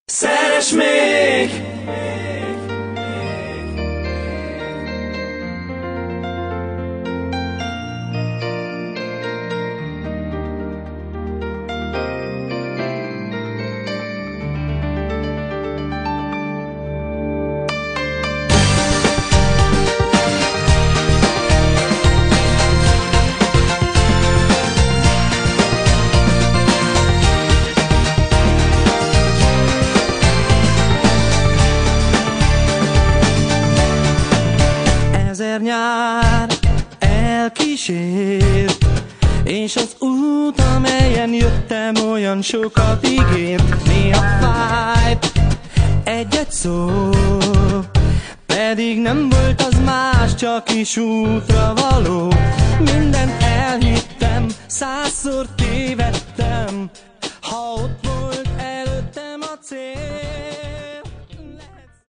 Szeress még! Ezer nyár elkísért, és az út, amelyen jöttem, olyan sokat ígért. Néha fájt egy-egy szó, pedig nem volt az más, csak is útra való. Mindent elhittem, 100-szor tévedtem, ha ott volt előttem a cél.